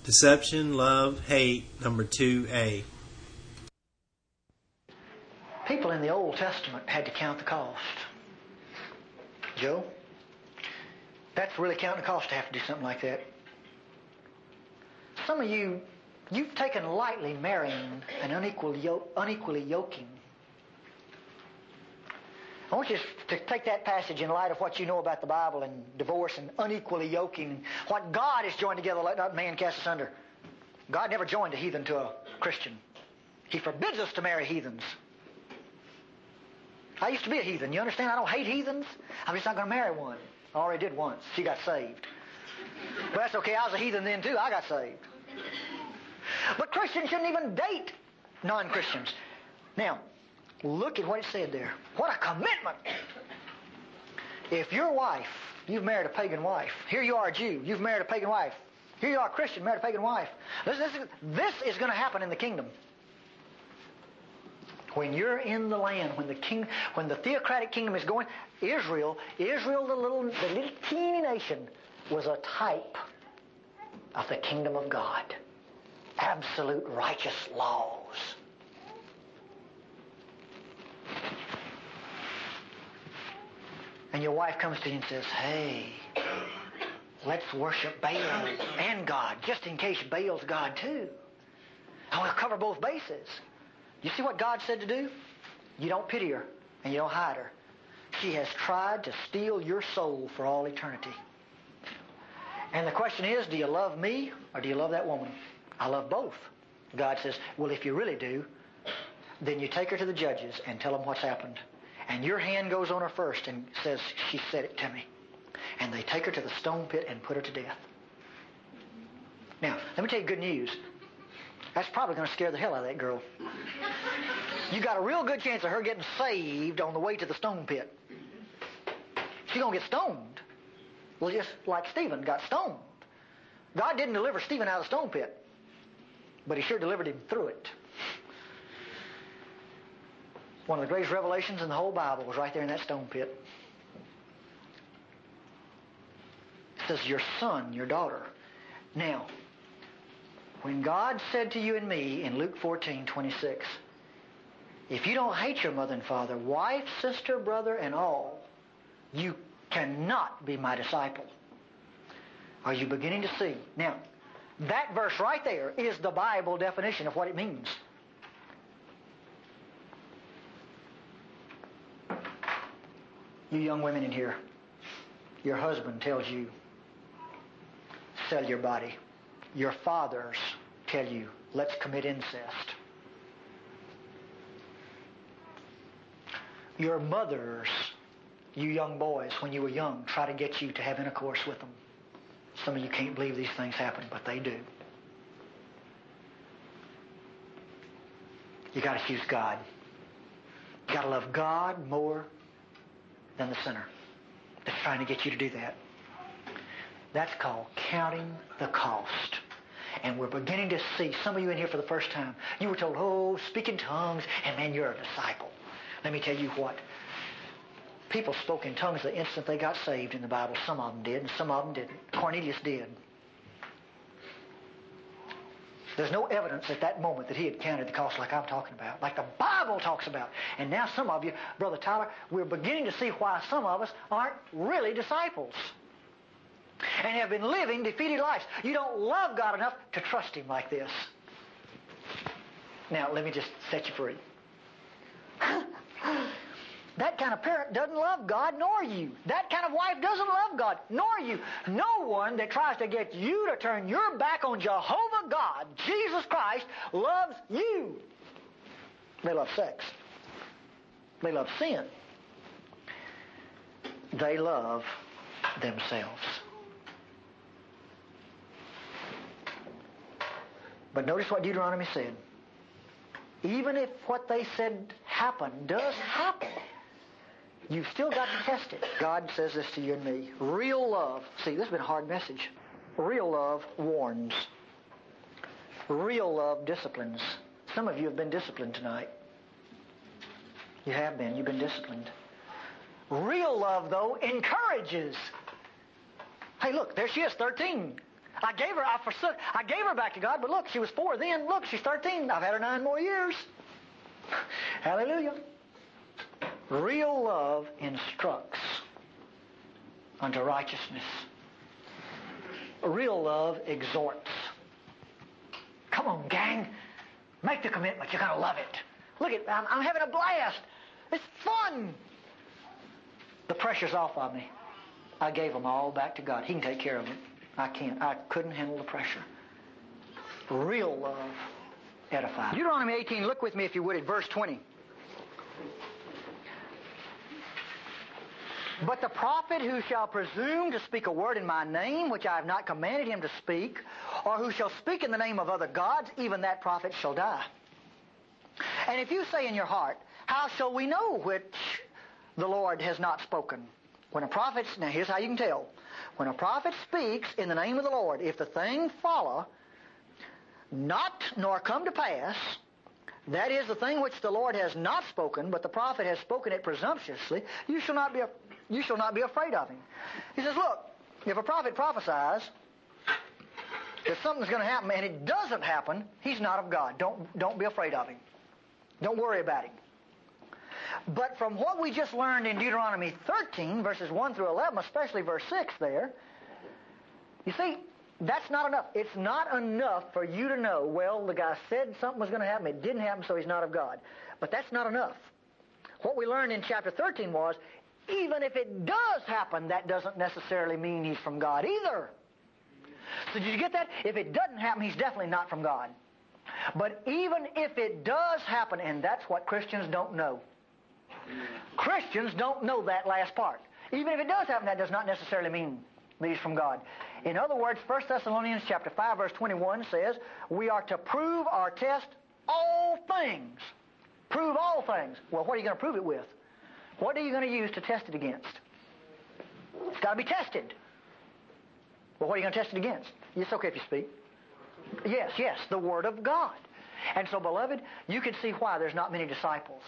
Deception, Love, Hate, number 2A. People in the Old Testament had to count the cost. Joe, that's really counting the cost to have to do something like that. Some of you, you've taken lightly marrying an unequally yoking. I want you to take that passage in light of what you know about the Bible and divorce and unequally yoking and what God has joined together, let not man cast asunder. God never joined a heathen to a Christian. He forbids us to marry heathens. I used to be a heathen. You understand? I don't hate heathens. I'm just not going to marry one. I already did once. She got saved. But that's okay. I was a heathen then too. I got saved. But Christians shouldn't even date non-Christians. Now, look at what it said there. What a commitment. If your wife, you've married a pagan wife. Here you are a Jew. You've married a pagan wife. Here you are a Christian, married a pagan wife. This is going to happen in the kingdom. When you're in the land, when the theocratic kingdom is going, Israel, the little teeny nation, was a type of the kingdom of God. Absolute righteous laws. And your wife comes to you and says, hey, let's worship Baal and God, just in case Baal's God too. And we'll cover both bases. You see what God said to do? You don't pity her and you don't hide her. She has tried to steal your soul for all eternity. And the question is, do you love me or do you love that woman? I love both. God says, well, if you really do, then you take her to the judges and tell them what's happened. And your hand goes on her first and says, she said it to me. And they take her to the stone pit and put her to death. Now, let me tell you good news. That's probably going to scare the hell out of that girl. You got a real good chance of her getting saved on the way to the stone pit. She's going to get stoned. Well, just like Stephen got stoned. God didn't deliver Stephen out of the stone pit, but He sure delivered him through it. One of the greatest revelations in the whole Bible was right there in that stone pit. It says, your son, your daughter. Now, when God said to you and me in Luke 14:26, if you don't hate your mother and father, wife, sister, brother, and all, you cannot be my disciple. Are you beginning to see? Now, that verse right there is the Bible definition of what it means. You young women in here, your husband tells you, sell your body. Your fathers tell you, let's commit incest. Your mothers, you young boys, when you were young, try to get you to have intercourse with them. Some of you can't believe these things happen, but they do. You got to choose God. You got to love God more than the sinner that's trying to get you to do that. That's called counting the cost. And we're beginning to see some of you in here for the first time. You were told, oh, speak in tongues, and man, you're a disciple. Let me tell you what. People spoke in tongues the instant they got saved in the Bible. Some of them did, and some of them didn't. Cornelius did. There's no evidence at that moment that he had counted the cost like I'm talking about, like the Bible talks about. And now some of you, Brother Tyler, we're beginning to see why some of us aren't really disciples and have been living defeated lives. You don't love God enough to trust Him like this. Now, let me just set you free. That kind of parent doesn't love God, nor you. That kind of wife doesn't love God, nor you. No one that tries to get you to turn your back on Jehovah God, Jesus Christ, loves you. They love sex. They love sin. They love themselves. But notice what Deuteronomy said. Even if what they said does happen, you've still got to test it. God says this to you and me. Real love. See, this has been a hard message. Real love warns. Real love disciplines. Some of you have been disciplined tonight. You have been. You've been disciplined. Real love, though, encourages. Hey, look, there she is, 13. I gave her back to God, but look, she was 4 then. Look, she's 13. I've had her 9 more years. Hallelujah. Real love instructs unto righteousness. Real love exhorts. Come on, gang. Make the commitment. You're going to love it. Look I'm having a blast. It's fun. The pressure's off of me. I gave them all back to God. He can take care of it. I can't. I couldn't handle the pressure. Real love edifies. Deuteronomy 18, look with me if you would at verse 20. But the prophet who shall presume to speak a word in my name, which I have not commanded him to speak, or who shall speak in the name of other gods, even that prophet shall die. And if you say in your heart, how shall we know which the Lord has not spoken? When a prophet, now here's how you can tell. When a prophet speaks in the name of the Lord, if the thing follow not nor come to pass, that is the thing which the Lord has not spoken, but the prophet has spoken it presumptuously, you shall not be afraid of him. He says, look, if a prophet prophesies that something's going to happen and it doesn't happen, he's not of God. Don't be afraid of him. Don't worry about him. But from what we just learned in Deuteronomy 13, verses 1 through 11, especially verse 6 there, you see, that's not enough. It's not enough for you to know, well, the guy said something was going to happen, it didn't happen, so he's not of God. But that's not enough. What we learned in chapter 13 was, even if it does happen, that doesn't necessarily mean he's from God either. So did you get that? If it doesn't happen, he's definitely not from God. But even if it does happen, and that's what Christians don't know. Christians don't know that last part. Even if it does happen, that does not necessarily mean that he's from God. In other words, 1 Thessalonians chapter 5, verse 21 says, we are to prove or test all things. Prove all things. Well, what are you going to prove it with? What are you going to use to test it against? It's got to be tested. Well, what are you going to test it against? It's okay if you speak. Yes, the Word of God. And so, beloved, you can see why there's not many disciples.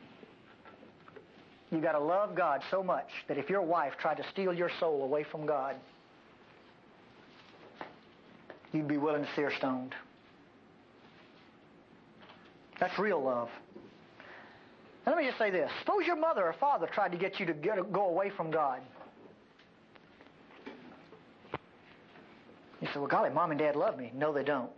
You've got to love God so much that if your wife tried to steal your soul away from God, you'd be willing to see her stoned. That's real love. Now, let me just say this. Suppose your mother or father tried to get you to go away from God. You say, well, golly, Mom and Dad love me. No, they don't.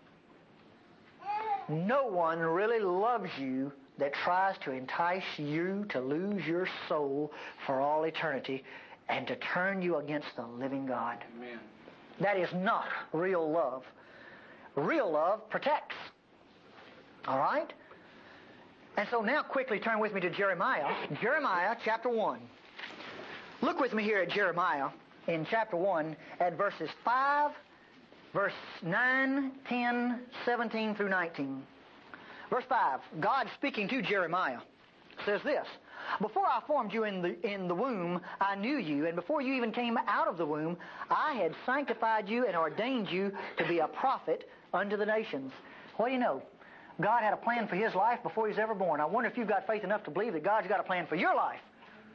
No one really loves you that tries to entice you to lose your soul for all eternity and to turn you against the living God. Amen. That is not real love. Real love protects. All right? And so now quickly turn with me to Jeremiah. Jeremiah chapter 1. Look with me here at Jeremiah in chapter 1 at verses 5, verse 9, 10, 17 through 19. Verse 5, God speaking to Jeremiah says this, before I formed you in the womb, I knew you, and before you even came out of the womb, I had sanctified you and ordained you to be a prophet unto the nations. What do you know? God had a plan for his life before he was ever born. I wonder if you've got faith enough to believe that God's got a plan for your life.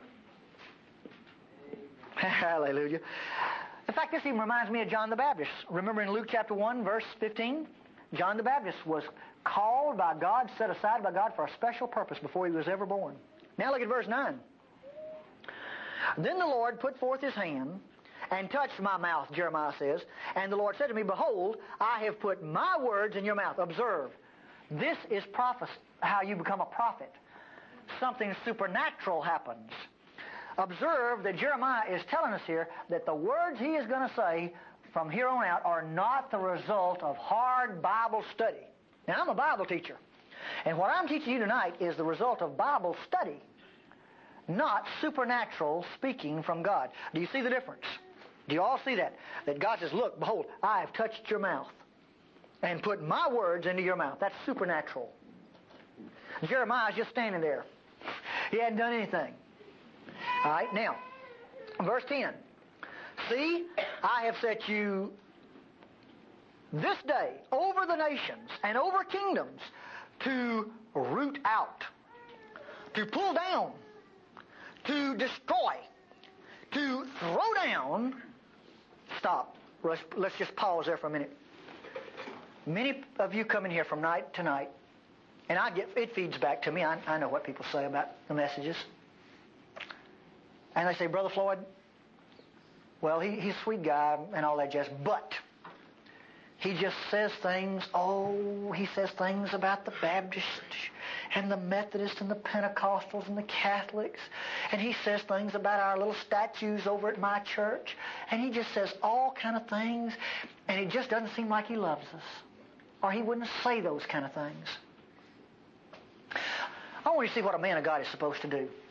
Hallelujah. In fact, this even reminds me of John the Baptist. Remember in Luke chapter 1, verse 15? John the Baptist was called by God, set aside by God for a special purpose before he was ever born. Now look at verse 9. Then the Lord put forth his hand and touched my mouth, Jeremiah says, and the Lord said to me, behold, I have put my words in your mouth. Observe, this is prophecy, how you become a prophet. Something supernatural happens. Observe that Jeremiah is telling us here that the words he is going to say from here on out are not the result of hard Bible study. Now, I'm a Bible teacher. And what I'm teaching you tonight is the result of Bible study, not supernatural speaking from God. Do you see the difference? Do you all see that? That God says, look, behold, I have touched your mouth and put my words into your mouth. That's supernatural. Jeremiah's just standing there. He hadn't done anything. All right, now, verse 10. See, I have set you this day over the nations and over kingdoms to root out, to pull down, to destroy, to throw down. Stop. Let's just pause there for a minute. Many of you come in here from night to night, and it feeds back to me. I know what people say about the messages. And they say, Brother Floyd, well, he's a sweet guy and all that jazz, but he just says things, he says things about the Baptists and the Methodists and the Pentecostals and the Catholics. And he says things about our little statues over at my church. And he just says all kind of things. And it just doesn't seem like he loves us. Or he wouldn't say those kind of things. I want you to see what a man of God is supposed to do.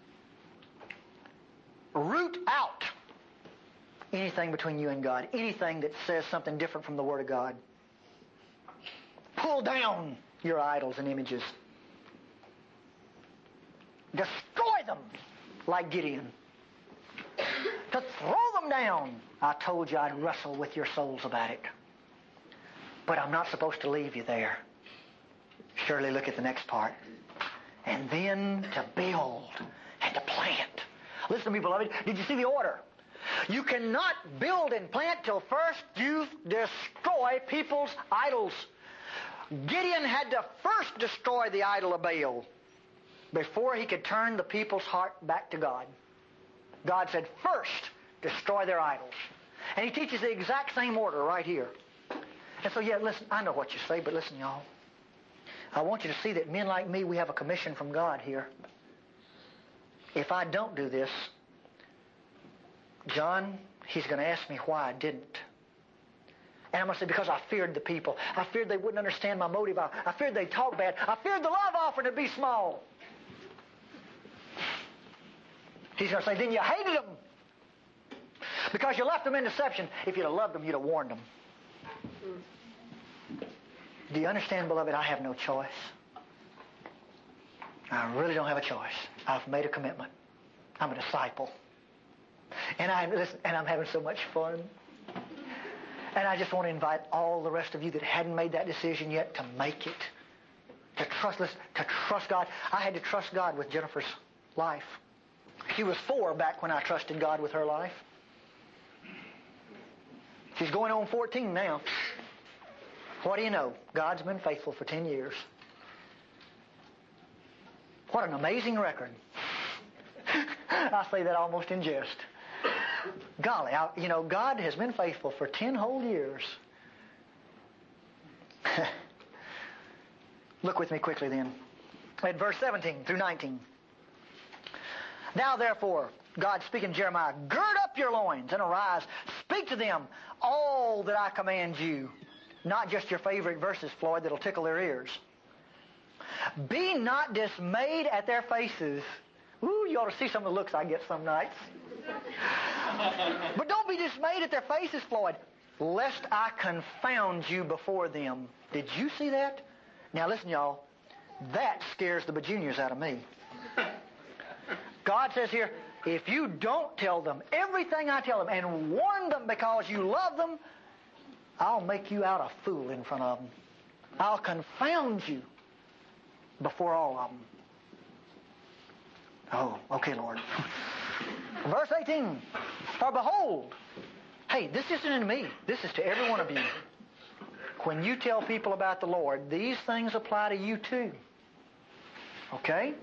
Root out anything between you and God. Anything that says something different from the Word of God. Pull down your idols and images. Destroy them like Gideon. To throw them down. I told you I'd wrestle with your souls about it. But I'm not supposed to leave you there. Surely look at the next part. And then to build and to plant. Listen to me, beloved. Did you see the order? You cannot build and plant till first you destroy people's idols. Gideon had to first destroy the idol of Baal before he could turn the people's heart back to God. God said, first, destroy their idols. And he teaches the exact same order right here. And so, listen, I know what you say, but listen, y'all. I want you to see that men like me, we have a commission from God here. If I don't do this, John, he's going to ask me why I didn't. And I'm going to say, because I feared the people. I feared they wouldn't understand my motive. I feared they'd talk bad. I feared the love offering would be small. He's going to say, then you hated them. Because you left them in deception. If you'd have loved them, you'd have warned them. Do you understand, beloved? I have no choice. I really don't have a choice. I've made a commitment. I'm a disciple. And I'm having so much fun. And I just want to invite all the rest of you that hadn't made that decision yet to make it. To trust God. I had to trust God with Jennifer's life. She was 4 back when I trusted God with her life. She's going on 14 now. What do you know? God's been faithful for 10 years. What an amazing record. I say that almost in jest. Golly, God has been faithful for 10 whole years. Look with me quickly then. At verse 17 through 19. Now therefore, God speaking to Jeremiah, gird up your loins and arise. Speak to them all that I command you. Not just your favorite verses, Floyd, that'll tickle their ears. Be not dismayed at their faces. Ooh, you ought to see some of the looks I get some nights. But don't be dismayed at their faces, Floyd, lest I confound you before them. Did you see that? Now listen, y'all. That scares the bajuniors out of me. God says here, if you don't tell them everything I tell them and warn them because you love them, I'll make you out a fool in front of them. I'll confound you before all of them. Oh, okay, Lord. Verse 18. For behold, hey, this isn't to me. This is to every one of you. When you tell people about the Lord, these things apply to you too. Okay?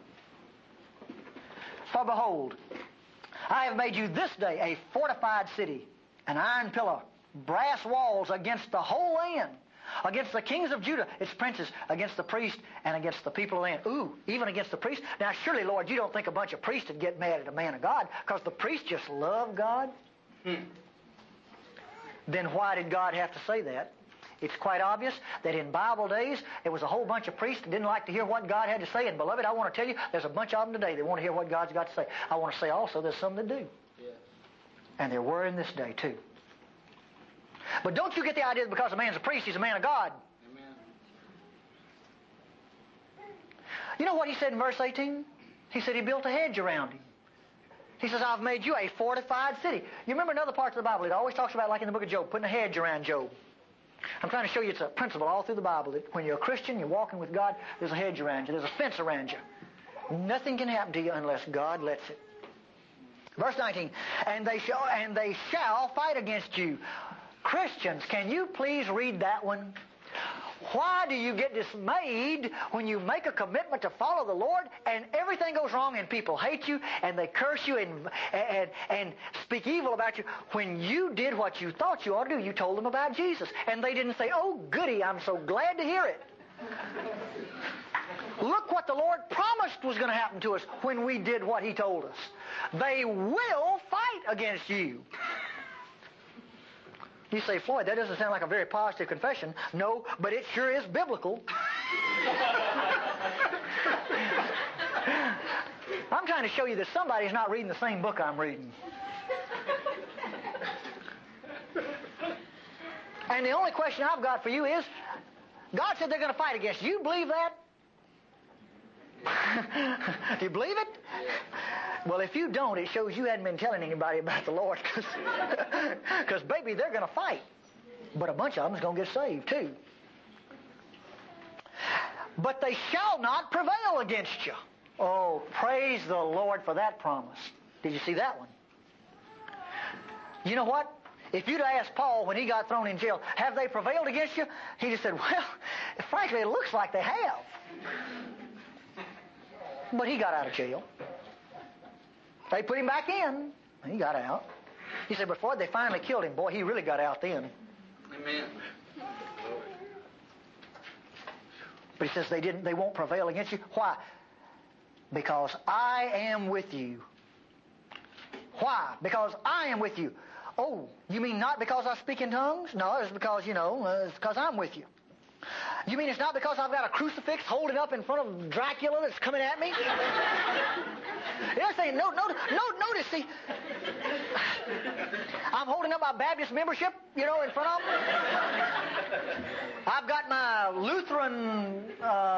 For behold, I have made you this day a fortified city, an iron pillar, brass walls against the whole land, against the kings of Judah, its princes, against the priests, and against the people of the land. Ooh, even against the priests. Now surely, Lord, you don't think a bunch of priests would get mad at a man of God because the priests just love God? Then why did God have to say that? It's quite obvious that in Bible days, there was a whole bunch of priests that didn't like to hear what God had to say. And beloved, I want to tell you, there's a bunch of them today that want to hear what God's got to say. I want to say also there's some that do. Yeah. And there were in this day too. But don't you get the idea that because a man's a priest, he's a man of God. Amen. You know what he said in verse 18? He said he built a hedge around him. He says, I've made you a fortified city. You remember in other parts of the Bible, it always talks about, like in the book of Job, putting a hedge around Job. I'm trying to show you it's a principle all through the Bible that when you're a Christian, you're walking with God, there's a hedge around you. There's a fence around you. Nothing can happen to you unless God lets it. Verse 19, and they shall fight against you. Christians, can you please read that one? Why do you get dismayed when you make a commitment to follow the Lord and everything goes wrong and people hate you and they curse you and speak evil about you when you did what you thought you ought to do? You told them about Jesus. And they didn't say, oh, goody, I'm so glad to hear it. Look what the Lord promised was going to happen to us when we did what He told us. They will fight against you. You say, Floyd, that doesn't sound like a very positive confession. No, but it sure is biblical. I'm trying to show you that somebody's not reading the same book I'm reading. And the only question I've got for you is, God said they're going to fight against you. You believe that? Do you believe it? Well, if you don't, it shows you hadn't been telling anybody about the Lord. Because, baby, they're going to fight. But a bunch of them's going to get saved, too. But they shall not prevail against you. Oh, praise the Lord for that promise. Did you see that one? You know what? If you'd asked Paul when he got thrown in jail, have they prevailed against you? He just said, well, frankly, it looks like they have. But he got out of jail. They put him back in. He got out. He said, before they finally killed him, boy, he really got out then. Amen. But he says they won't prevail against you. Why? Because I am with you. Why? Because I am with you. Oh, you mean not because I speak in tongues? No, it's because, it's because I'm with you. You mean it's not because I've got a crucifix holding up in front of Dracula that's coming at me? You're saying, notice, see, I'm holding up my Baptist membership, in front of them. I've got my Lutheran,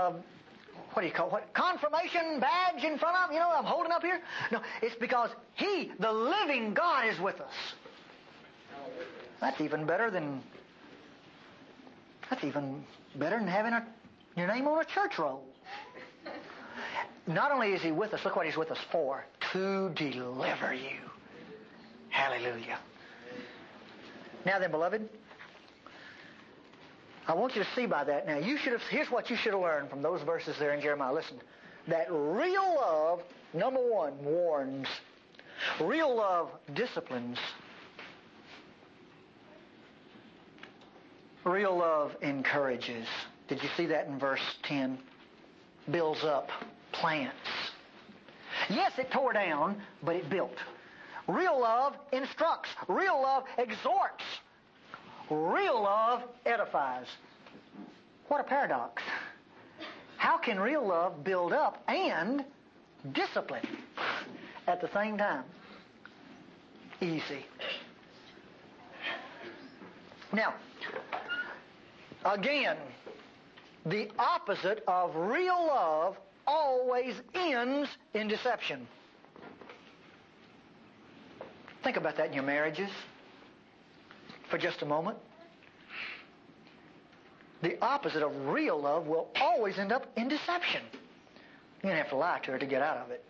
confirmation badge in front of them, I'm holding up here. No, it's because He, the living God, is with us. That's even better than having your name on a church roll. Not only is He with us, look what He's with us for. To deliver you. Hallelujah. Now then, beloved, I want you to see by that. Now, here's what you should have learned from those verses there in Jeremiah. Listen. That real love, number one, warns. Real love disciplines. Real love encourages. Did you see that in verse 10? Builds up, plants. Yes, it tore down, but it built. Real love instructs. Real love exhorts. Real love edifies. What a paradox. How can real love build up and discipline at the same time? Easy. Now, again, the opposite of real love always ends in deception. Think about that in your marriages for just a moment. The opposite of real love will always end up in deception. You're going to have to lie to her to get out of it.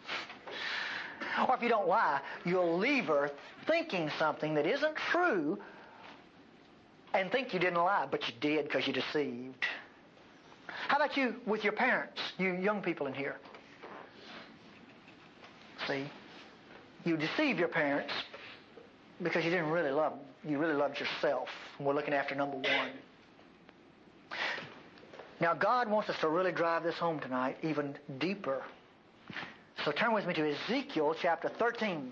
Or if you don't lie, you'll leave her thinking something that isn't true and think you didn't lie, but you did because you deceived. How about you with your parents, you young people in here? See? You deceive your parents because you didn't really love them. You really loved yourself. And we're looking after number one. Now, God wants us to really drive this home tonight even deeper. So turn with me to Ezekiel chapter 13.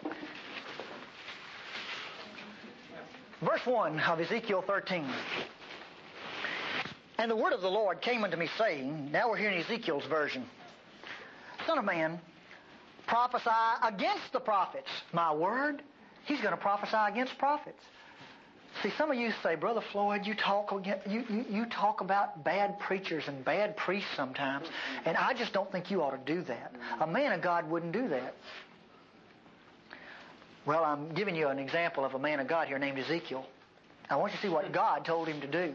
Verse 1 of Ezekiel 13. And the word of the Lord came unto me, saying, now we're hearing Ezekiel's version. Son of man, prophesy against the prophets. My word, he's going to prophesy against prophets. See, some of you say, Brother Floyd, you talk about bad preachers and bad priests sometimes, and I just don't think you ought to do that. A man of God wouldn't do that. Well, I'm giving you an example of a man of God here named Ezekiel. I want you to see what God told him to do.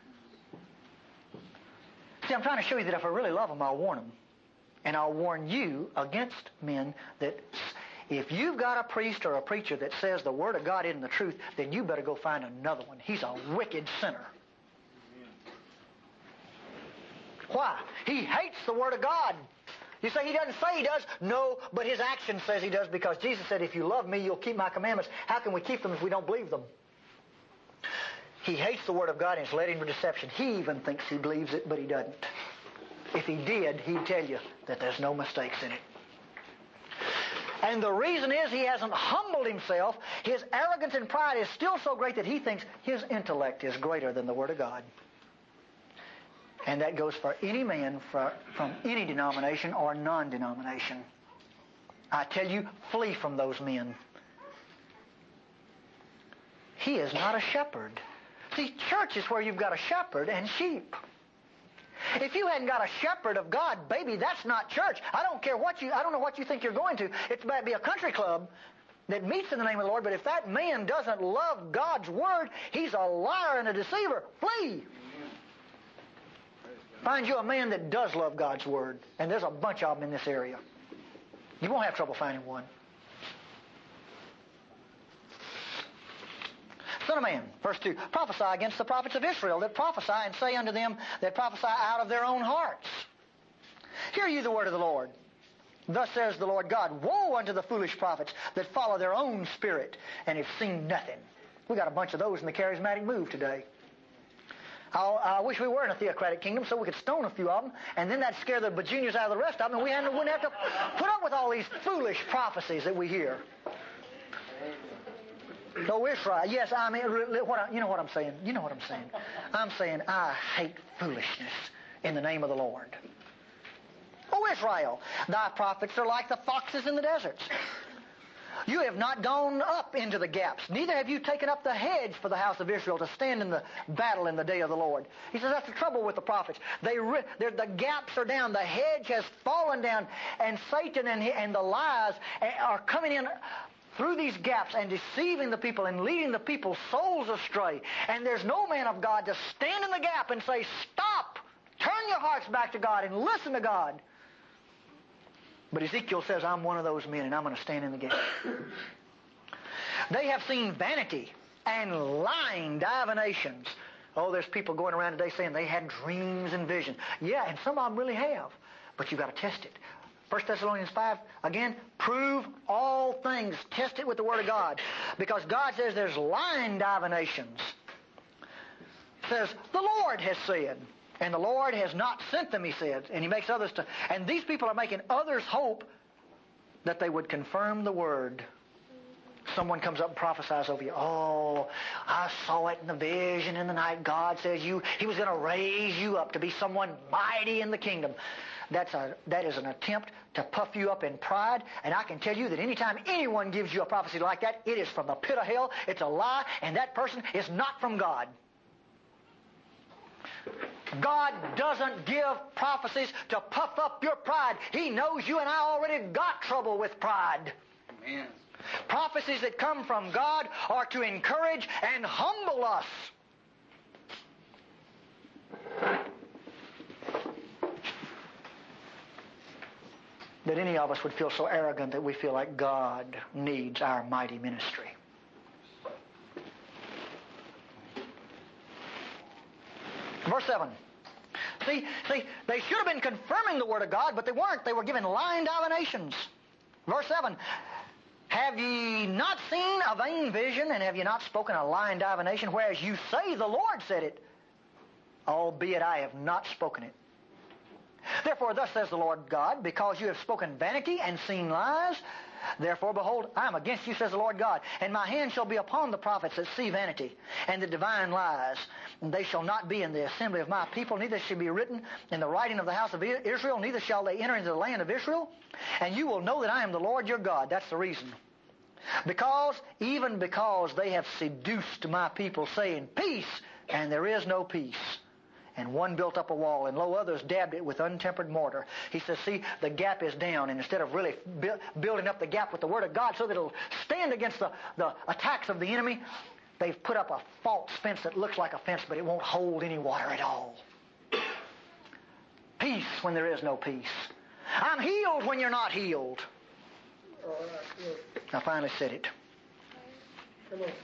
See, I'm trying to show you that if I really love them, I'll warn them. And I'll warn you against men that If you've got a priest or a preacher that says the Word of God isn't the truth, then you better go find another one. He's a wicked sinner. Why? He hates the Word of God. You say he doesn't say he does? No, but his action says he does, because Jesus said, if you love me, you'll keep my commandments. How can we keep them if we don't believe them? He hates the Word of God and it's led him to deception. He even thinks he believes it, but he doesn't. If he did, he'd tell you that there's no mistakes in it. And the reason is he hasn't humbled himself. His arrogance and pride is still so great that he thinks his intellect is greater than the Word of God. And that goes for any man from any denomination or non-denomination. I tell you, flee from those men. He is not a shepherd. See, church is where you've got a shepherd and sheep. If you hadn't got a shepherd of God, baby, that's not church. I don't know what you think you're going to. It might be a country club that meets in the name of the Lord, but if that man doesn't love God's Word, he's a liar and a deceiver. Flee. Find you a man that does love God's Word, and there's a bunch of them in this area. You won't have trouble finding one. Son of man, verse 2, prophesy against the prophets of Israel that prophesy, and say unto them that prophesy out of their own hearts. Hear ye the word of the Lord. Thus says the Lord God, woe unto the foolish prophets that follow their own spirit and have seen nothing. We got a bunch of those in the charismatic move today. I wish we were in a theocratic kingdom so we could stone a few of them, and then that'd scare the bajuniors out of the rest of them, and we wouldn't have to put up with all these foolish prophecies that we hear. Oh, Israel, yes, I mean, you know what I'm saying. You know what I'm saying. I'm saying I hate foolishness in the name of the Lord. Oh, Israel, thy prophets are like the foxes in the deserts. You have not gone up into the gaps, neither have you taken up the hedge for the house of Israel to stand in the battle in the day of the Lord. He says that's the trouble with the prophets. The gaps are down, the hedge has fallen down, and Satan and the lies are coming in through these gaps and deceiving the people and leading the people's souls astray. And there's no man of God to stand in the gap and say, stop, turn your hearts back to God and listen to God. But Ezekiel says, I'm one of those men, and I'm going to stand in the gap. They have seen vanity and lying divinations. Oh, there's people going around today saying they had dreams and visions. Yeah, and some of them really have. But you've got to test it. 1 Thessalonians 5, again, prove all things. Test it with the Word of God. Because God says there's lying divinations. It says, the Lord has said. And the Lord has not sent them, he said. And he makes others to... And these people are making others hope that they would confirm the Word. Someone comes up and prophesies over you. Oh, I saw it in the vision in the night. God says He was going to raise you up to be someone mighty in the kingdom. That is an attempt to puff you up in pride. And I can tell you that anytime anyone gives you a prophecy like that, it is from the pit of hell. It's a lie, and that person is not from God. God doesn't give prophecies to puff up your pride. He knows you and I already got trouble with pride. Amen. Prophecies that come from God are to encourage and humble us. That any of us would feel so arrogant that we feel like God needs our mighty ministry. Verse 7. See, they should have been confirming the Word of God, but they weren't. They were giving lying divinations. Verse 7. Have ye not seen a vain vision, and have ye not spoken a lying divination, whereas you say the Lord said it, albeit I have not spoken it? Therefore, thus says the Lord God, because you have spoken vanity and seen lies, therefore, behold, I am against you, says the Lord God, and my hand shall be upon the prophets that see vanity and the divine lies. And they shall not be in the assembly of my people, neither shall be written in the writing of the house of Israel, neither shall they enter into the land of Israel. And you will know that I am the Lord your God. That's the reason. Even because they have seduced my people, saying, peace, and there is no peace. And one built up a wall, and lo, others dabbed it with untempered mortar. He says, see, the gap is down, and instead of really building up the gap with the Word of God so that it'll stand against the attacks of the enemy, they've put up a false fence that looks like a fence, but it won't hold any water at all. Peace when there is no peace. I'm healed when you're not healed. I finally said it. Come on.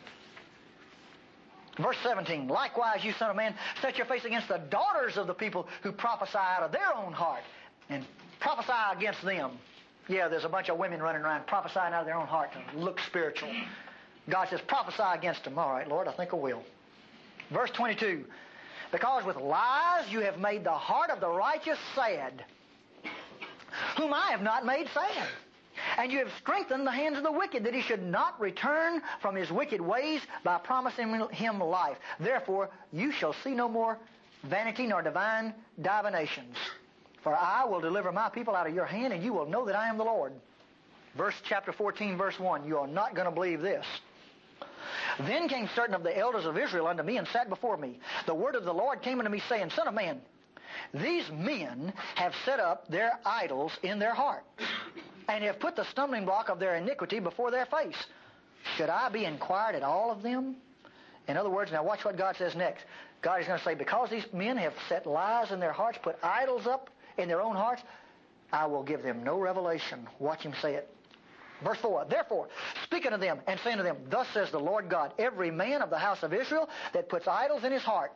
Verse 17, likewise, you son of man, set your face against the daughters of the people who prophesy out of their own heart, and prophesy against them. Yeah, there's a bunch of women running around prophesying out of their own heart to look spiritual. God says, prophesy against them. All right, Lord, I think I will. Verse 22, because with lies you have made the heart of the righteous sad, whom I have not made sad. And you have strengthened the hands of the wicked, that he should not return from his wicked ways by promising him life. Therefore, you shall see no more vanity nor divine divinations. For I will deliver my people out of your hand, and you will know that I am the Lord. Chapter 14, verse 1. You are not going to believe this. Then came certain of the elders of Israel unto me, and sat before me. The word of the Lord came unto me, saying, Son of man, these men have set up their idols in their heart, and have put the stumbling block of their iniquity before their face. Should I be inquired at all of them? In other words, now watch what God says next. God is going to say, because these men have set lies in their hearts, put idols up in their own hearts, I will give them no revelation. Watch him say it. Verse 4, therefore, speak unto them, and say unto them, Thus says the Lord God, every man of the house of Israel that puts idols in his heart,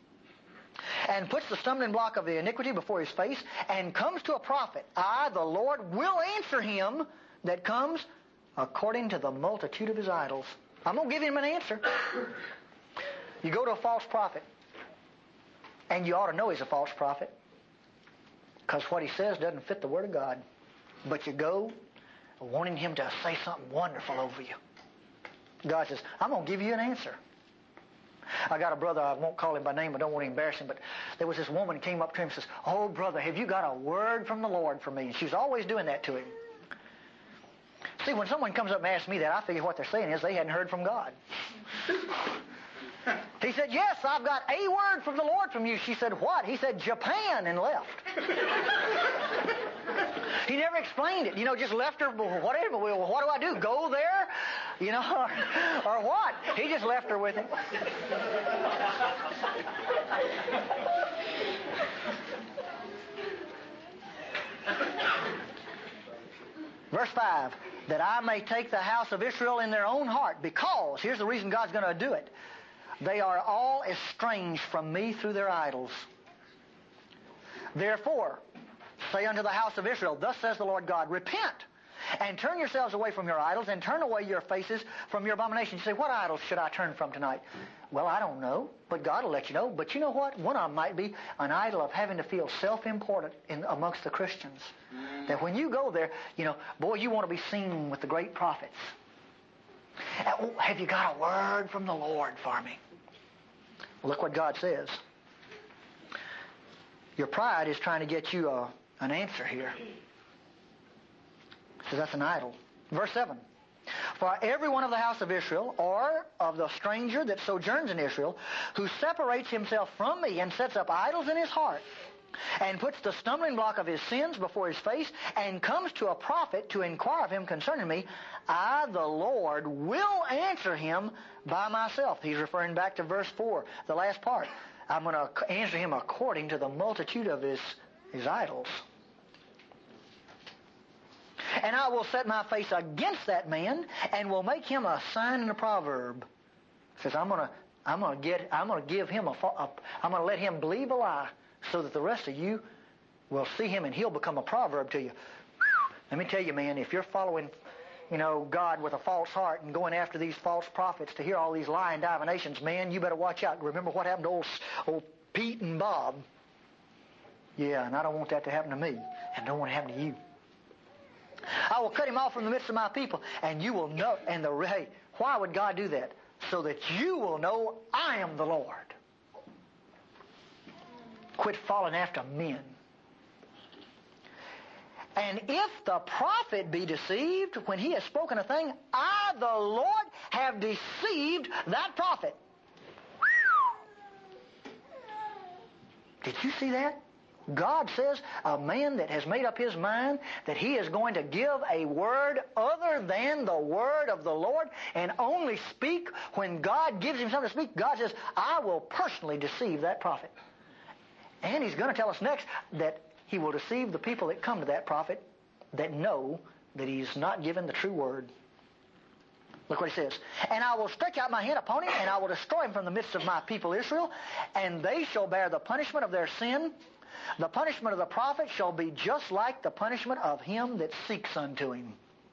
and puts the stumbling block of the iniquity before his face, and comes to a prophet, I, the Lord, will answer him that comes according to the multitude of his idols. I'm going to give him an answer. You go to a false prophet, and you ought to know he's a false prophet, because what he says doesn't fit the Word of God. But you go wanting him to say something wonderful over you. God says, I'm going to give you an answer. I got a brother, I won't call him by name, I don't want to embarrass him, but there was this woman who came up to him and says, Oh, brother, have you got a word from the Lord for me? And she was always doing that to him. See, when someone comes up and asks me that, I figure what they're saying is they hadn't heard from God. He said, yes, I've got a word from the Lord from you. She said, what? He said, Japan, and left. He never explained it. Just left her, whatever. Well, what do I do? Go there? Or what? He just left her with it. Verse 5, that I may take the house of Israel in their own heart, because, here's the reason God's going to do it, they are all estranged from me through their idols. Therefore, say unto the house of Israel, Thus says the Lord God, Repent, and turn yourselves away from your idols, and turn away your faces from your abominations. You say, what idols should I turn from tonight? Well, I don't know, but God will let you know. But you know what? One of them might be an idol of having to feel self-important amongst the Christians. That when you go there, boy, you want to be seen with the great prophets. Have you got a word from the Lord for me? Look what God says. Your pride is trying to get you an answer here. So that's an idol. Verse 7. For every one of the house of Israel, or of the stranger that sojourns in Israel, who separates himself from me and sets up idols in his heart, and puts the stumbling block of his sins before his face, and comes to a prophet to inquire of him concerning me, I, the Lord, will answer him by myself. He's referring back to verse 4, the last part. I'm going to answer him according to the multitude of his idols. And I will set my face against that man, and will make him a sign and a proverb. He says, I'm going to let him believe a lie, so that the rest of you will see him, and he'll become a proverb to you. Let me tell you, man, if you're following, God with a false heart and going after these false prophets to hear all these lying divinations, man, you better watch out. Remember what happened to old Pete and Bob. Yeah, and I don't want that to happen to me, and I don't want it to happen to you. I will cut him off from the midst of my people, and you will know. And hey, why would God do that? So that you will know I am the Lord. Quit following after men. And if the prophet be deceived when he has spoken a thing, I, the Lord, have deceived that prophet. Did you see that? God says a man that has made up his mind that he is going to give a word other than the word of the Lord and only speak when God gives him something to speak, God says, I will personally deceive that prophet. And he's going to tell us next that he will deceive the people that come to that prophet that know that he's not given the true word. Look what he says. And I will stretch out my hand upon him, and I will destroy him from the midst of my people Israel, and they shall bear the punishment of their sin. The punishment of the prophet shall be just like the punishment of him that seeks unto him.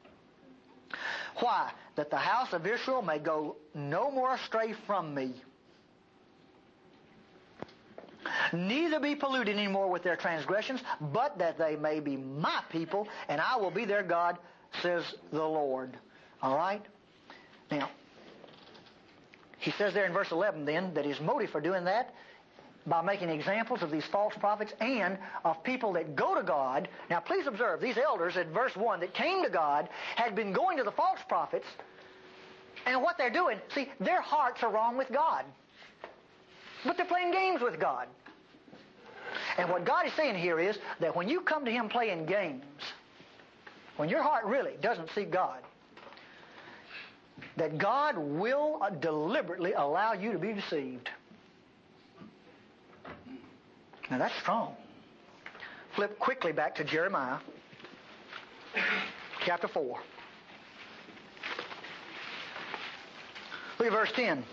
Why? That the house of Israel may go no more astray from me, neither be polluted any more with their transgressions, but that they may be my people, and I will be their God, says the Lord. All right? Now, he says there in verse 11 then that his motive for doing that, by making examples of these false prophets and of people that go to God. Now please observe, these elders at verse 1 that came to God had been going to the false prophets, and what they're doing, see, their hearts are wrong with God. But they're playing games with God. And what God is saying here is that when you come to Him playing games, when your heart really doesn't seek God, that God will deliberately allow you to be deceived. Now that's strong. Flip quickly back to Jeremiah chapter 4. Look at verse 10.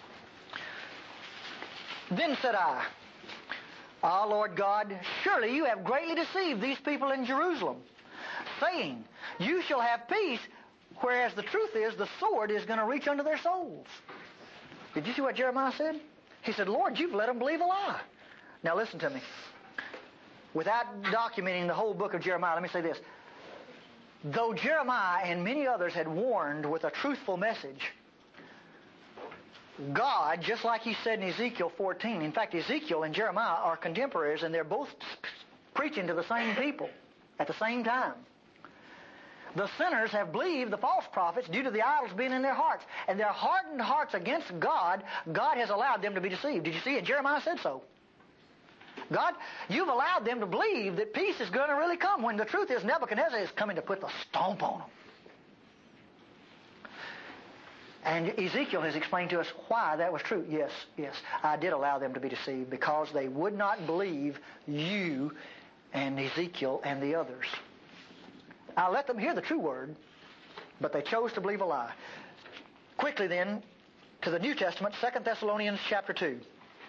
Then said I, Ah, Lord God, surely you have greatly deceived these people in Jerusalem, saying, You shall have peace, whereas the truth is the sword is going to reach unto their souls. Did you see what Jeremiah said? He said, Lord, you've let them believe a lie. Now listen to me. Without documenting the whole book of Jeremiah, let me say this. Though Jeremiah and many others had warned with a truthful message, God, just like He said in Ezekiel 14, in fact, Ezekiel and Jeremiah are contemporaries, and they're both preaching to the same people at the same time. The sinners have believed the false prophets due to the idols being in their hearts. And their hardened hearts against God, God has allowed them to be deceived. Did you see it? Jeremiah said so. God, you've allowed them to believe that peace is going to really come, when the truth is Nebuchadnezzar is coming to put the stomp on them. And Ezekiel has explained to us why that was true. Yes, I did allow them to be deceived because they would not believe you and Ezekiel and the others. I let them hear the true word, but they chose to believe a lie. Quickly then, to the New Testament, 2 Thessalonians chapter 2.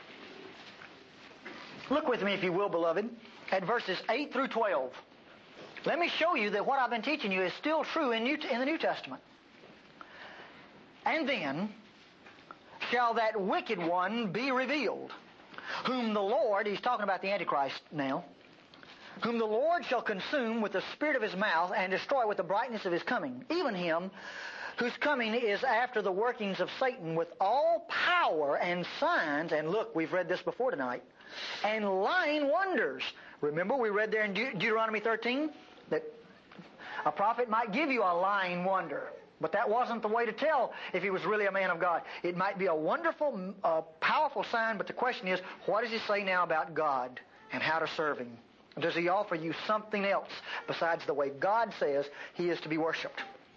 Look with me, if you will, beloved, at verses 8 through 12. Let me show you that what I've been teaching you is still true in the New Testament. And then shall that wicked one be revealed, whom the Lord, he's talking about the Antichrist now, whom the Lord shall consume with the spirit of his mouth and destroy with the brightness of his coming, even him whose coming is after the workings of Satan with all power and signs, and look, we've read this before tonight, and lying wonders. Remember we read there in Deuteronomy 13 that a prophet might give you a lying wonder. But that wasn't the way to tell if he was really a man of God. It might be a wonderful, powerful sign, but the question is, what does he say now about God and how to serve Him? Does He offer you something else besides the way God says He is to be worshipped?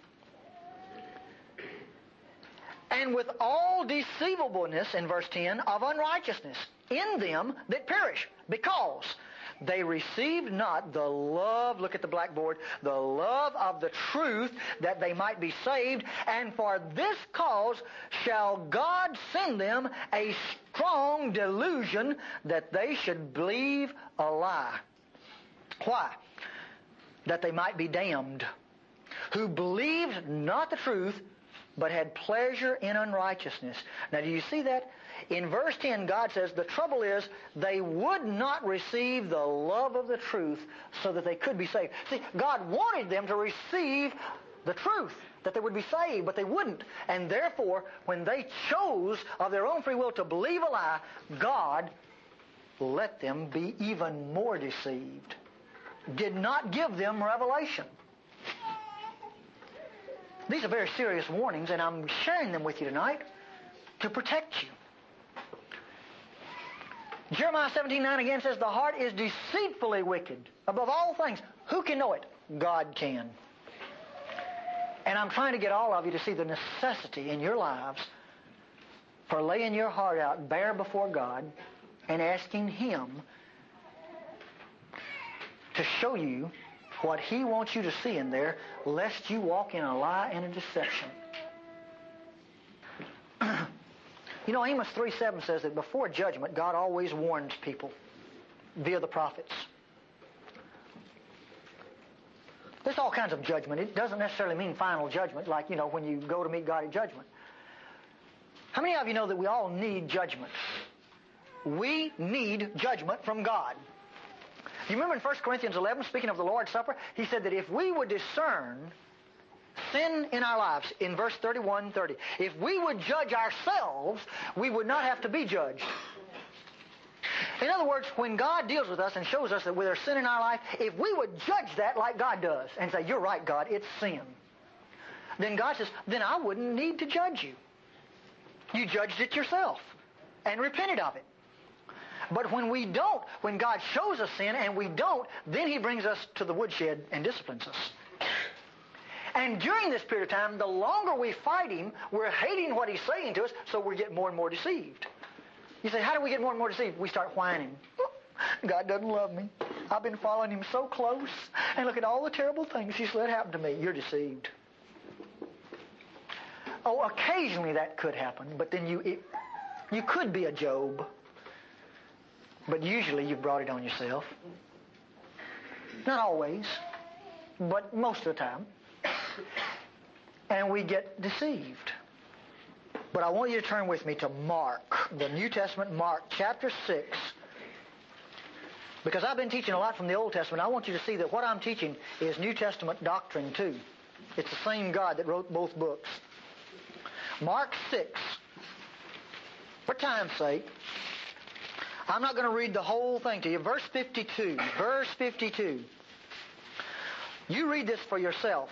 And with all deceivableness, in verse 10, of unrighteousness in them that perish, because they received not the love, look at the blackboard, the love of the truth, that they might be saved. And for this cause shall God send them a strong delusion, that they should believe a lie. Why? That they might be damned, who believed not the truth, but had pleasure in unrighteousness. Now do you see that? In verse 10, God says the trouble is they would not receive the love of the truth so that they could be saved. See, God wanted them to receive the truth, that they would be saved, but they wouldn't. And therefore, when they chose of their own free will to believe a lie, God let them be even more deceived. Did not give them revelation. These are very serious warnings, and I'm sharing them with you tonight to protect you. Jeremiah 17:9 again says, the heart is deceitfully wicked above all things. Who can know it? God can. And I'm trying to get all of you to see the necessity in your lives for laying your heart out bare before God and asking Him to show you what He wants you to see in there, lest you walk in a lie and a deception. You know, Amos 3:7 says that before judgment, God always warns people via the prophets. There's all kinds of judgment. It doesn't necessarily mean final judgment, like, you know, when you go to meet God at judgment. How many of you know that we all need judgment? We need judgment from God. You remember in 1 Corinthians 11, speaking of the Lord's Supper, he said that if we would discern sin in our lives, in verse 31:30, if we would judge ourselves, we would not have to be judged. In other words, when God deals with us and shows us that there's sin in our life, if we would judge that like God does and say, you're right, God, it's sin, then God says, then I wouldn't need to judge you. You judged it yourself and repented of it. But when we don't, when God shows us sin and we don't, then He brings us to the woodshed and disciplines us. And during this period of time, the longer we fight Him, we're hating what He's saying to us, so we get more and more deceived. You say, how do we get more and more deceived? We start whining. God doesn't love me. I've been following Him so close, and look at all the terrible things He's let happen to me. You're deceived. Oh, occasionally that could happen, but then you could be a Job. But usually you've brought it on yourself. Not always, but most of the time. And we get deceived. But I want you to turn with me to Mark, the New Testament, Mark chapter 6. Because I've been teaching a lot from the Old Testament. I want you to see that what I'm teaching is New Testament doctrine too. It's the same God that wrote both books. Mark 6. For time's sake, I'm not going to read the whole thing to you. Verse 52. Verse 52. You read this for yourself.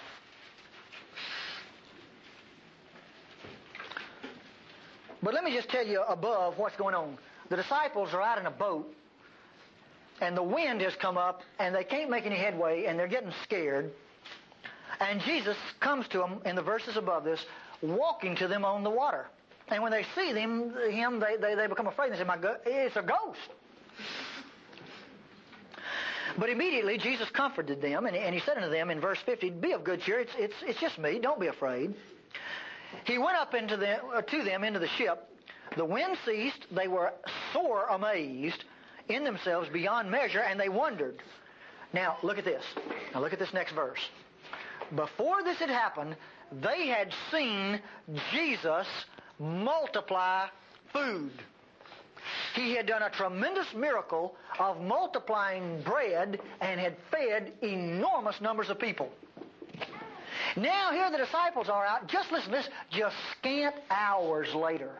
But let me just tell you above what's going on. The disciples are out in a boat, and the wind has come up, and they can't make any headway, and they're getting scared. And Jesus comes to them in the verses above this, walking to them on the water. And when they see him, they become afraid. They say, it's a ghost. But immediately Jesus comforted them, and He said unto them in verse 50, be of good cheer, it's just me, don't be afraid. He went up to them into the ship. The wind ceased. They were sore amazed in themselves beyond measure, and they wondered. Now, look at this. Now, look at this next verse. Before this had happened, they had seen Jesus multiply food. He had done a tremendous miracle of multiplying bread and had fed enormous numbers of people. Now here the disciples are out, just listen to this, just scant hours later.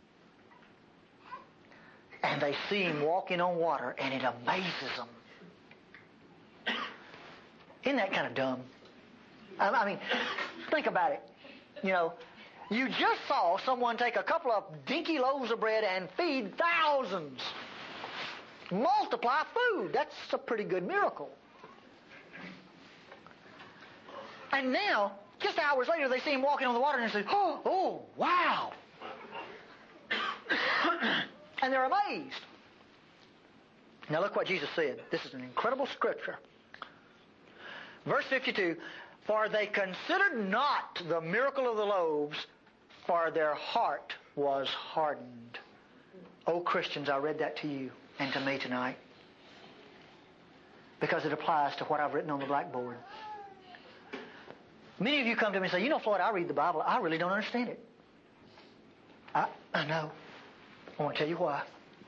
And they see Him walking on water, and it amazes them. Isn't that kind of dumb? I mean, think about it. You know, you just saw someone take a couple of dinky loaves of bread and feed thousands. Multiply food. That's a pretty good miracle. And now, just hours later, they see Him walking on the water and they say, oh, wow. And they're amazed. Now look what Jesus said. This is an incredible scripture. Verse 52, for they considered not the miracle of the loaves, for their heart was hardened. Oh, Christians, I read that to you and to me tonight, because it applies to what I've written on the blackboard. Many of you come to me and say, you know, Floyd, I read the Bible. I really don't understand it. I know. I want to tell you why.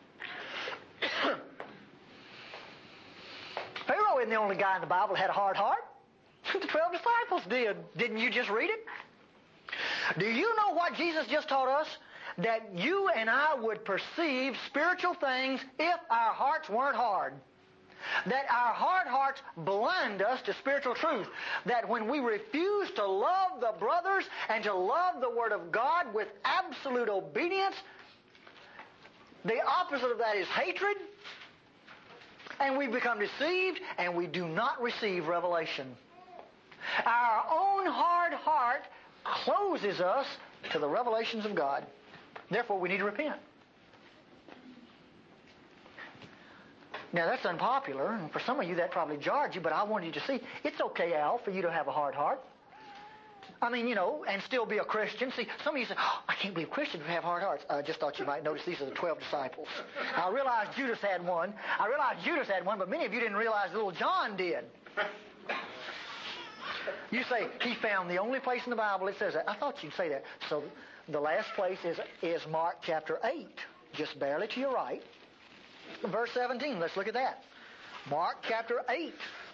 Pharaoh isn't the only guy in the Bible that had a hard heart. The 12 disciples did. Didn't you just read it? Do you know what Jesus just taught us? That you and I would perceive spiritual things if our hearts weren't hard. That our hard hearts blind us to spiritual truth. That when we refuse to love the brothers and to love the Word of God with absolute obedience, the opposite of that is hatred. And we become deceived and we do not receive revelation. Our own hard heart closes us to the revelations of God. Therefore, we need to repent. Now, that's unpopular, and for some of you that probably jarred you, but I wanted you to see it's okay, Al, for you to have a hard heart. I mean, and still be a Christian. See, some of you say, I can't believe Christians have hard hearts. I just thought you might notice these are the 12 disciples. I realize Judas had one. But many of you didn't realize little John did. You say, he found the only place in the Bible that says that. I thought you'd say that. So the last place is Mark chapter 8, just barely to your right. Verse 17, let's look at that. Mark chapter 8.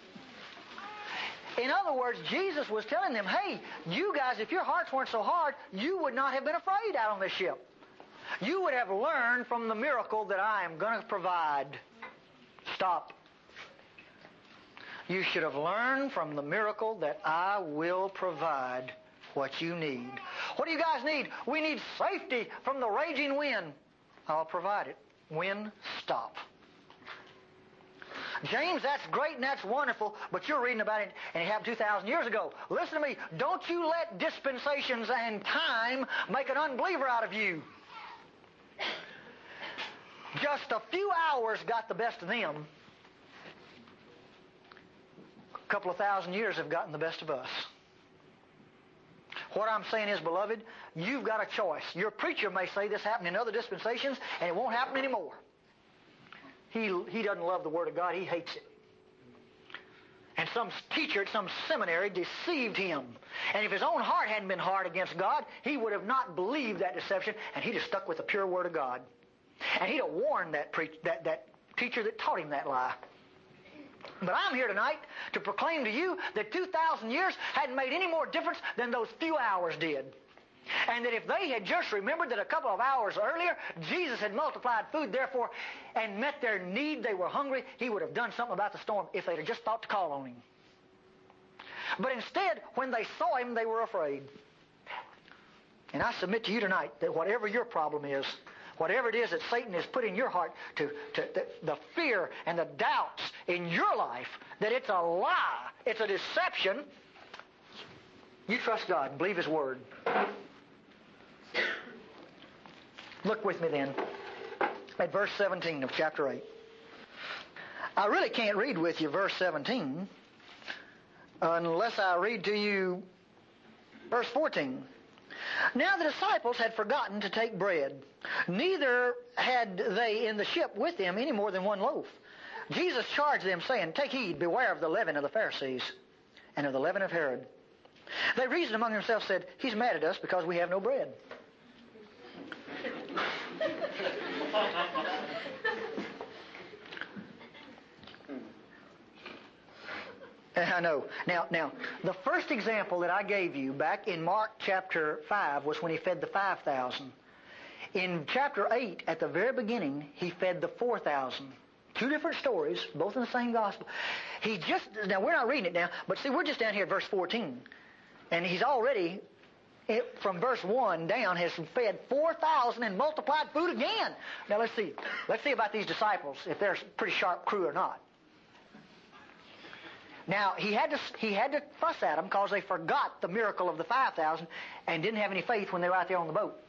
In other words, Jesus was telling them, hey, you guys, if your hearts weren't so hard, you would not have been afraid out on this ship. You would have learned from the miracle that I am going to provide. Stop. You should have learned from the miracle that I will provide what you need. What do you guys need? We need safety from the raging wind. I'll provide it. Wind, stop. James, that's great and that's wonderful, but you're reading about it and it happened 2,000 years ago. Listen to me. Don't you let dispensations and time make an unbeliever out of you. Just a few hours got the best of them. A couple of thousand years have gotten the best of us. What I'm saying is, beloved, you've got a choice. Your preacher may say this happened in other dispensations and it won't happen anymore. He doesn't love the Word of God. He hates it. And some teacher at some seminary deceived him. And if his own heart hadn't been hard against God, he would have not believed that deception, and he'd have stuck with the pure Word of God. And he'd have warned that teacher that taught him that lie. But I'm here tonight to proclaim to you that 2,000 years hadn't made any more difference than those few hours did. And that if they had just remembered that a couple of hours earlier, Jesus had multiplied food, therefore, and met their need, they were hungry, He would have done something about the storm if they'd have just thought to call on Him. But instead, when they saw Him, they were afraid. And I submit to you tonight that whatever your problem is, whatever it is that Satan has put in your heart, the fear and the doubts in your life, that it's a lie, it's a deception, you trust God and believe His Word. Look with me then at verse 17 of chapter 8. I really can't read with you verse 17 unless I read to you verse 14. Now the disciples had forgotten to take bread. Neither had they in the ship with them any more than one loaf. Jesus charged them, saying, Take heed, beware of the leaven of the Pharisees and of the leaven of Herod. They reasoned among themselves, said, He's mad at us because we have no bread. I know. Now, the first example that I gave you back in Mark chapter 5 was when He fed the 5,000. In chapter 8, at the very beginning, He fed the 4,000. Two different stories, both in the same gospel. Now we're not reading it now, but see, we're just down here at verse 14. And He's already, from verse 1 down, has fed 4,000 and multiplied food again. Now let's see. Let's see about these disciples, if they're a pretty sharp crew or not. Now, he had to fuss at them because they forgot the miracle of the 5,000 and didn't have any faith when they were out there on the boat.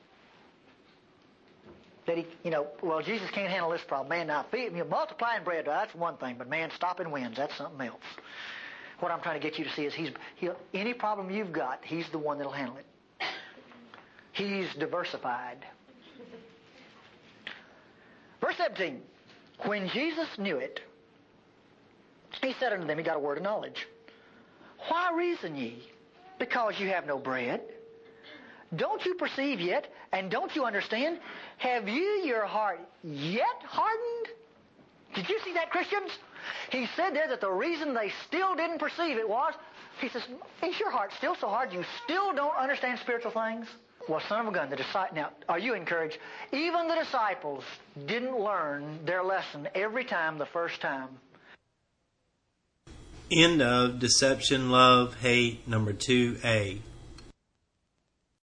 That Jesus can't handle this problem. Man, now, multiplying bread, that's one thing, but man, stopping winds, that's something else. What I'm trying to get you to see is any problem you've got, He's the one that'll handle it. He's diversified. Verse 17, when Jesus knew it, He said unto them, He got a word of knowledge. Why reason ye? Because you have no bread. Don't you perceive yet? And don't you understand? Have you your heart yet hardened? Did you see that, Christians? He said there that the reason they still didn't perceive it was, He says, is your heart still so hard you still don't understand spiritual things? Well, son of a gun, now, are you encouraged? Even the disciples didn't learn their lesson every time the first time. End of Deception, Love, Hate, number 2A.